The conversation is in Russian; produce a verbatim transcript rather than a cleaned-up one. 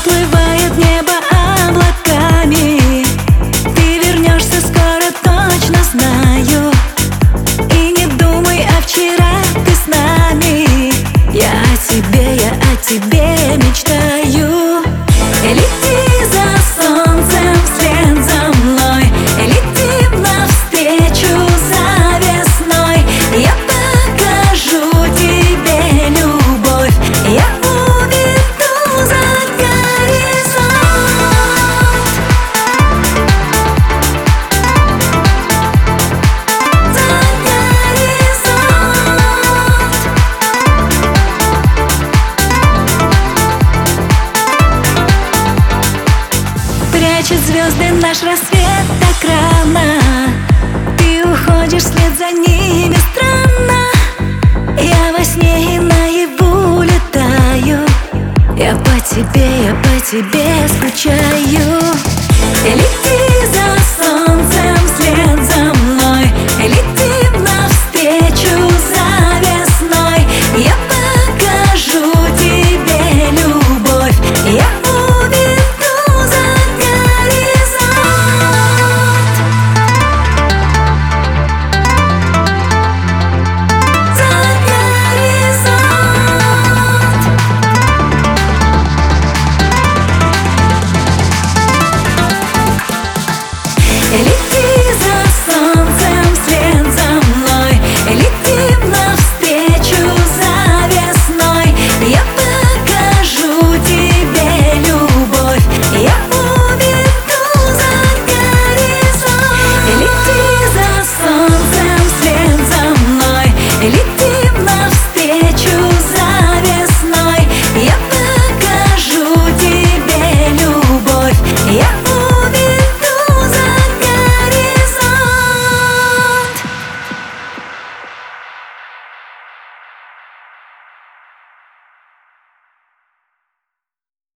Заплывает небо облаками. Ты вернешься скоро, точно знаю. И не думай о вчера, ты с нами. Я о тебе, я о тебе мечтаю. Лети за солнцем вслед за мной, летим навстречу за весной. Я покажу тебе любовь, я уведу за горизонт. За горизонт. Прячет звезды наш рассвет так рано. Ты уходишь вслед за ними странно. Я во сне и наяву летаю. Я по тебе, я по тебе скучаю. Лети за солнцем